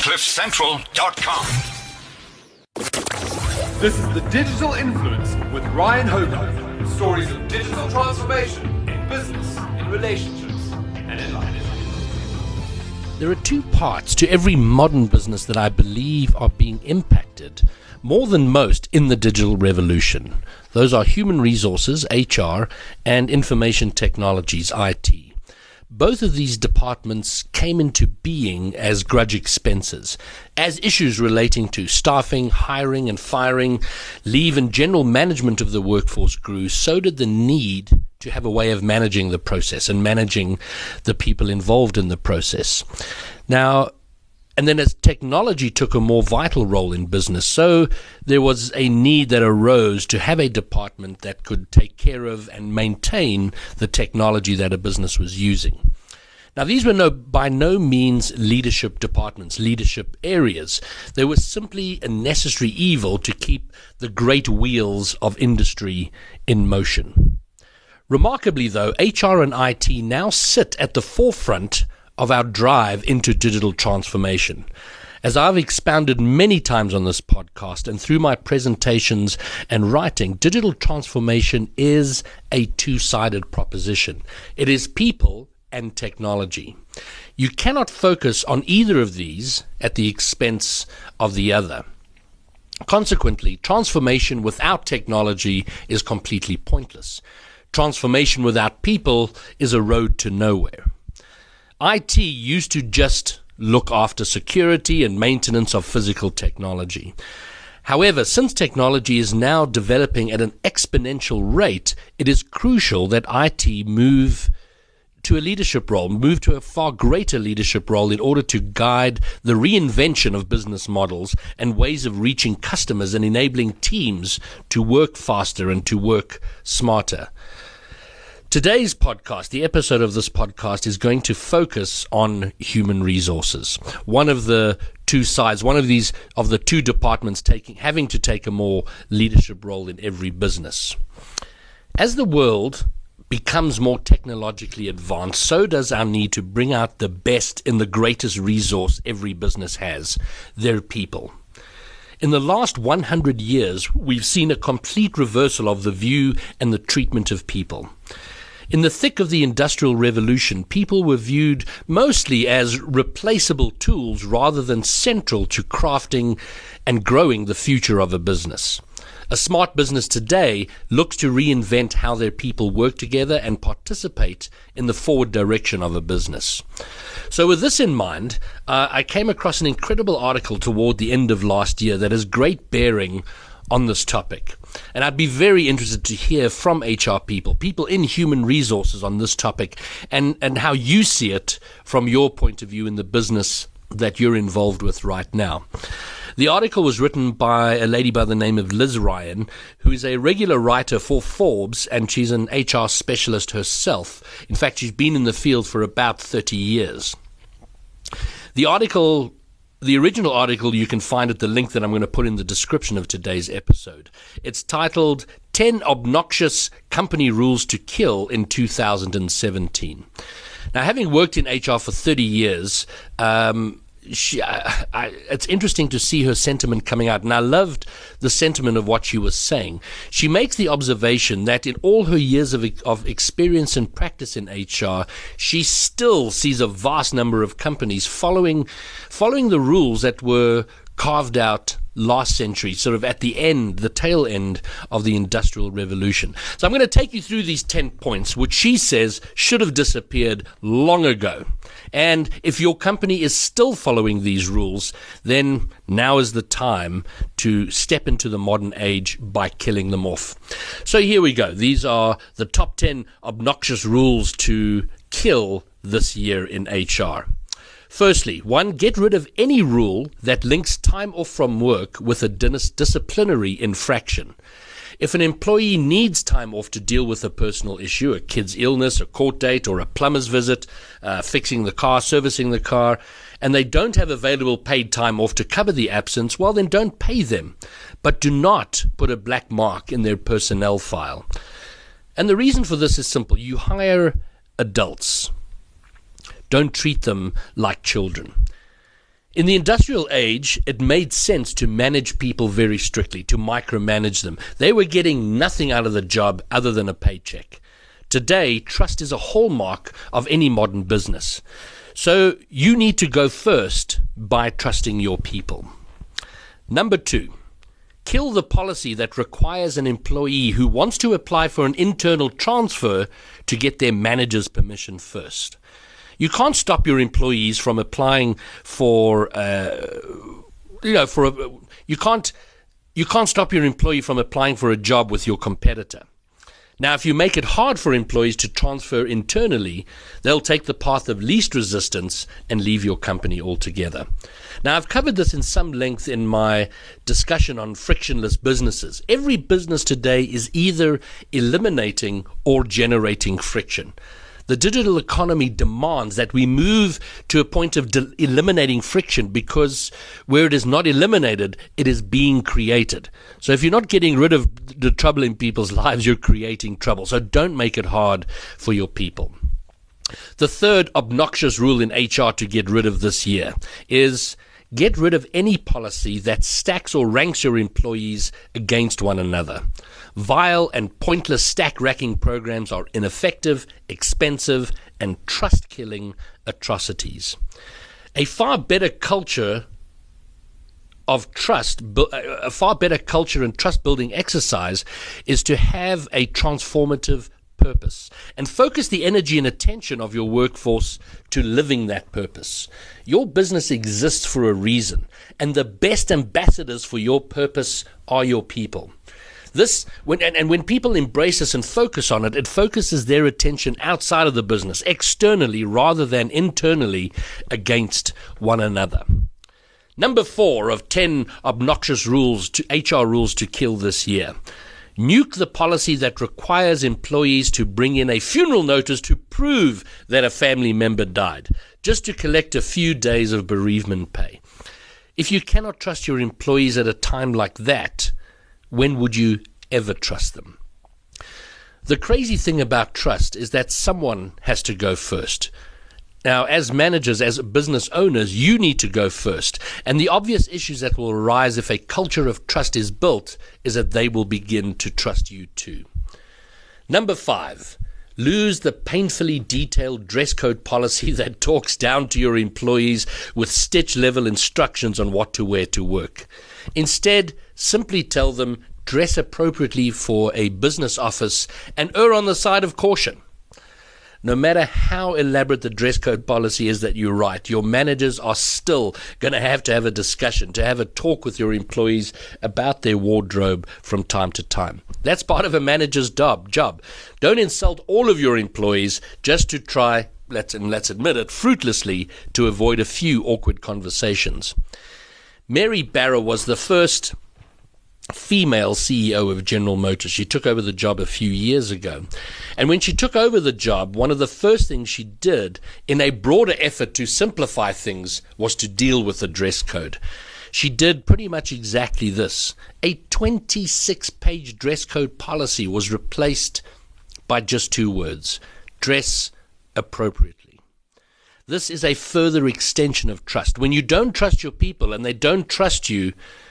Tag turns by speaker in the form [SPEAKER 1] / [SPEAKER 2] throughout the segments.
[SPEAKER 1] CliffCentral.com.
[SPEAKER 2] This is The Digital Influence with Ryan Hogarth. Stories of digital transformation in business, in relationships, and in life.
[SPEAKER 3] There are two parts to every modern business that I believe are being impacted more than most in the digital revolution. Those are human resources, HR, and information technologies, IT. Both of these departments came into being as grudge expenses, as issues relating to staffing, hiring and firing, leave and general management of the workforce grew. So did the need to have a way of managing the process and managing the people involved in the process. Now, and then as technology took a more vital role in business, so there was a need that arose to have a department that could take care of and maintain the technology that a business was using. Now, these were by no means leadership departments, leadership areas. They were simply a necessary evil to keep the great wheels of industry in motion. Remarkably, though, HR and IT now sit at the forefront of our drive into digital transformation. As I've expounded many times on this podcast and through my presentations and writing, digital transformation is a two-sided proposition. It is people and technology. You cannot focus on either of these at the expense of the other. Consequently, transformation without technology is completely pointless. Transformation without people is a road to nowhere. IT used to just look after security and maintenance of physical technology. However, since technology is now developing at an exponential rate, it is crucial that IT move to a leadership role, move to a far greater leadership role in order to guide the reinvention of business models and ways of reaching customers and enabling teams to work faster and to work smarter. Today's podcast, the episode of this podcast, is going to focus on human resources. One of the two sides, one of the two departments having to take a more leadership role in every business. As the world becomes more technologically advanced, so does our need to bring out the best in the greatest resource every business has, their people. In the last 100 years, we've seen a complete reversal of the view and the treatment of people. In the thick of the Industrial Revolution, people were viewed mostly as replaceable tools rather than central to crafting and growing the future of a business. A smart business today looks to reinvent how their people work together and participate in the forward direction of a business. So with this in mind, I came across an incredible article toward the end of last year that has great bearing on this topic. And I'd be very interested to hear from HR people in human resources on this topic and how you see it from your point of view in the business that you're involved with right now. The article was written by a lady by the name of Liz Ryan, who is a regular writer for Forbes, and she's an HR specialist herself. In fact, she's been in the field for about 30 years. The original article, you can find at the link that I'm going to put in the description of today's episode. It's titled 10 Obnoxious Company Rules to Kill in 2017. Now, having worked in HR for 30 years, it's interesting to see her sentiment coming out, and I loved the sentiment of what she was saying. She makes the observation that in all her years of experience and practice in HR, she still sees a vast number of companies following the rules that were carved out last century, sort of at the tail end of the Industrial Revolution. So I'm going to take you through these 10 points, which she says should have disappeared long ago. And if your company is still following these rules, then now is the time to step into the modern age by killing them off. So here we go. These are the top 10 obnoxious rules to kill this year in HR. Firstly, 1, get rid of any rule that links time off from work with a disciplinary infraction. If an employee needs time off to deal with a personal issue, a kid's illness, a court date, or a plumber's visit, fixing the car, servicing the car, and they don't have available paid time off to cover the absence, well, then don't pay them. But do not put a black mark in their personnel file. And the reason for this is simple. You hire adults. Don't treat them like children. In the industrial age, it made sense to manage people very strictly, to micromanage them. They were getting nothing out of the job other than a paycheck. Today, trust is a hallmark of any modern business. So you need to go first by trusting your people. Number 2, kill the policy that requires an employee who wants to apply for an internal transfer to get their manager's permission first. You can't stop your employees from applying for, you can't stop your employee from applying for a job with your competitor. Now, if you make it hard for employees to transfer internally, they'll take the path of least resistance and leave your company altogether. Now, I've covered this in some length in my discussion on frictionless businesses. Every business today is either eliminating or generating friction. The digital economy demands that we move to a point of eliminating friction, because where it is not eliminated, it is being created. So if you're not getting rid of the trouble in people's lives, you're creating trouble. So don't make it hard for your people. The third obnoxious rule in HR to get rid of this year is get rid of any policy that stacks or ranks your employees against one another. Vile and pointless stack-racking programs are ineffective, expensive, and trust-killing atrocities. A far better culture and trust-building exercise is to have a transformative purpose and focus the energy and attention of your workforce to living that purpose. Your business exists for a reason, and the best ambassadors for your purpose are your people. When people embrace this and focus on it, it focuses their attention outside of the business, externally rather than internally against one another. Number 4 of 10 obnoxious HR rules to kill this year. Nuke the policy that requires employees to bring in a funeral notice to prove that a family member died, just to collect a few days of bereavement pay. If you cannot trust your employees at a time like that, when would you ever trust them? The crazy thing about trust is that someone has to go first. Now, as managers, as business owners, you need to go first. And the obvious issues that will arise if a culture of trust is built is that they will begin to trust you too. Number 5, lose the painfully detailed dress code policy that talks down to your employees with stitch-level instructions on what to wear to work. Instead, simply tell them, dress appropriately for a business office and err on the side of caution. No matter how elaborate the dress code policy is that you write, your managers are still going to have a discussion, to have a talk with your employees about their wardrobe from time to time. That's part of a manager's job. Don't insult all of your employees just to try, let's admit it, fruitlessly, to avoid a few awkward conversations. Mary Barra was the first female CEO of General Motors. She took over the job a few years ago. And when she took over the job, one of the first things she did in a broader effort to simplify things was to deal with the dress code. She did pretty much exactly this. A 26-page dress code policy was replaced by just 2 words: dress appropriately. This is a further extension of trust. When you don't trust your people and they don't trust you,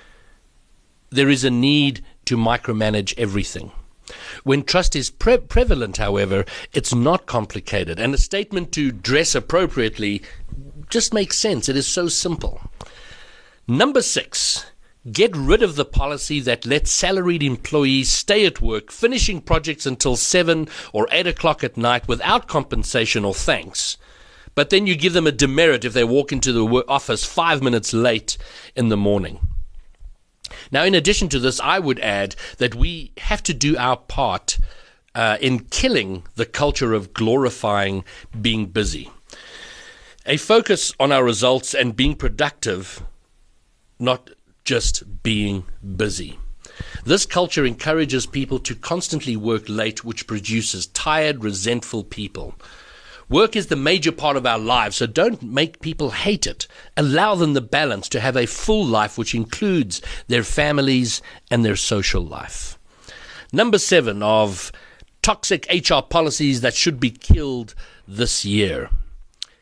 [SPEAKER 3] there is a need to micromanage everything. When trust is prevalent, however, it's not complicated. And a statement to dress appropriately just makes sense. It is so simple. Number 6, get rid of the policy that lets salaried employees stay at work, finishing projects until 7 or 8 o'clock at night without compensation or thanks. But then you give them a demerit if they walk into the office 5 minutes late in the morning. Now, in addition to this, I would add that we have to do our part in killing the culture of glorifying being busy. A focus on our results and being productive, not just being busy. This culture encourages people to constantly work late, which produces tired, resentful people. Work is the major part of our lives, so don't make people hate it. Allow them the balance to have a full life, which includes their families and their social life. Number 7 of toxic HR policies that should be killed this year.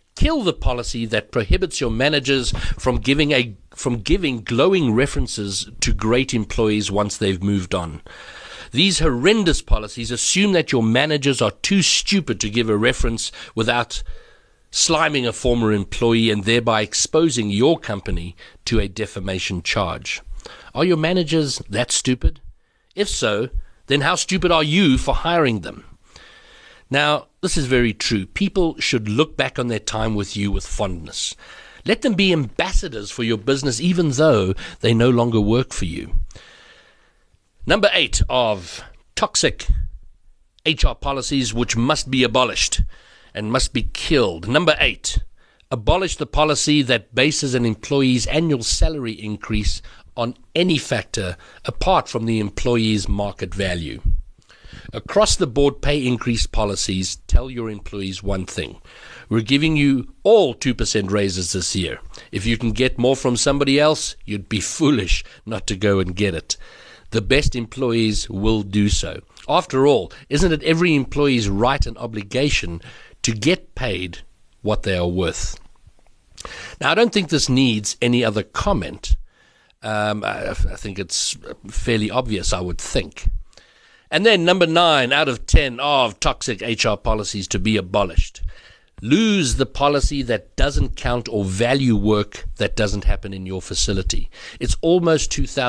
[SPEAKER 3] Kill the policy that prohibits your managers from giving glowing references to great employees once they've moved on. These horrendous policies assume that your managers are too stupid to give a reference without sliming a former employee and thereby exposing your company to a defamation charge. Are your managers that stupid? If so, then how stupid are you for hiring them? Now, this is very true. People should look back on their time with you with fondness. Let them be ambassadors for your business even though they no longer work for you. Number 8 of toxic HR policies which must be abolished and must be killed. Number 8, abolish the policy that bases an employee's annual salary increase on any factor apart from the employee's market value. Across-the-board pay increase policies tell your employees one thing. We're giving you all 2% raises this year. If you can get more from somebody else, you'd be foolish not to go and get it. The best employees will do so. After all, isn't it every employee's right and obligation to get paid what they are worth? Now, I don't think this needs any other comment. I think it's fairly obvious, I would think. And then number 9 out of 10 of toxic HR policies to be abolished. Lose the policy that doesn't count or value work that doesn't happen in your facility. It is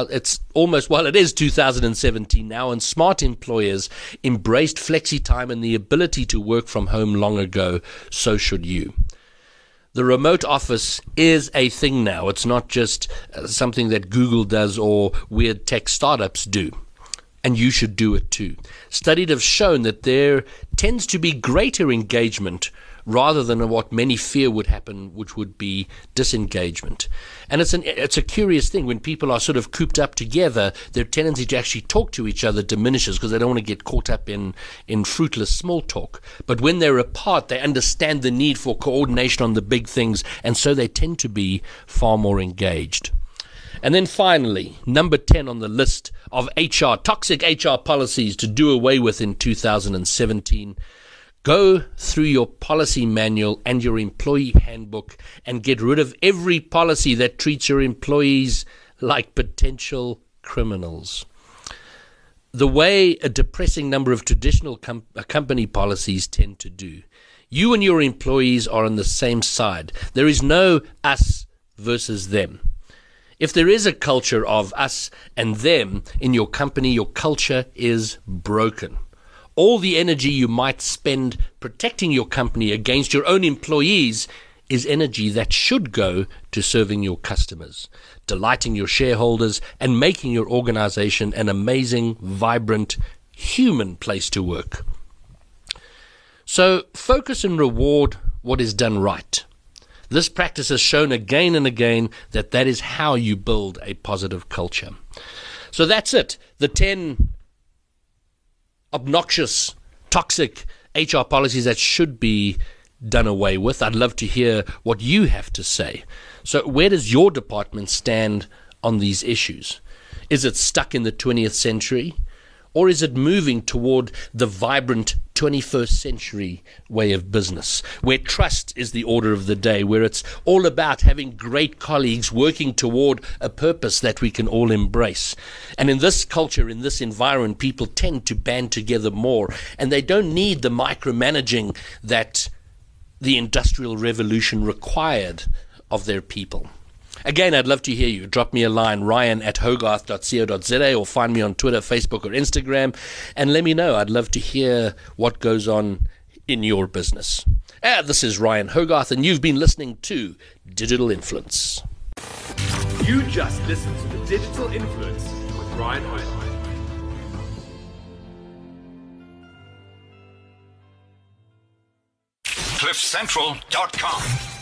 [SPEAKER 3] 2017 now, and smart employers embraced flexi time and the ability to work from home long ago. So should you. The remote office is a thing now. It's not just something that Google does or weird tech startups do. And you should do it too. Studies have shown that there tends to be greater engagement rather than what many fear would happen, which would be disengagement. And it's a curious thing. When people are sort of cooped up together, their tendency to actually talk to each other diminishes because they don't want to get caught up in fruitless small talk. But when they're apart, they understand the need for coordination on the big things, and so they tend to be far more engaged. And then finally, number 10 on the list of toxic HR policies to do away with in 2017, go through your policy manual and your employee handbook and get rid of every policy that treats your employees like potential criminals. The way a depressing number of traditional company policies tend to do. You and your employees are on the same side. There is no us versus them. If there is a culture of us and them in your company, your culture is broken. All the energy you might spend protecting your company against your own employees is energy that should go to serving your customers, delighting your shareholders, and making your organization an amazing, vibrant, human place to work. So focus and reward what is done right. This practice has shown again and again that is how you build a positive culture. So that's it. The 10 obnoxious, toxic HR policies that should be done away with. I'd love to hear what you have to say. So where does your department stand on these issues? Is it stuck in the 20th century? Or is it moving toward the vibrant 21st century way of business, where trust is the order of the day, where it's all about having great colleagues working toward a purpose that we can all embrace? And in this culture, in this environment, people tend to band together more, and they don't need the micromanaging that the Industrial Revolution required of their people. Again, I'd love to hear you. Drop me a line, ryan@hogarth.co.za, or find me on Twitter, Facebook, or Instagram, and let me know. I'd love to hear what goes on in your business. This is Ryan Hogarth, and you've been listening to Digital Influence.
[SPEAKER 2] You just listened to the Digital Influence with Ryan Hogarth.
[SPEAKER 1] CliffCentral.com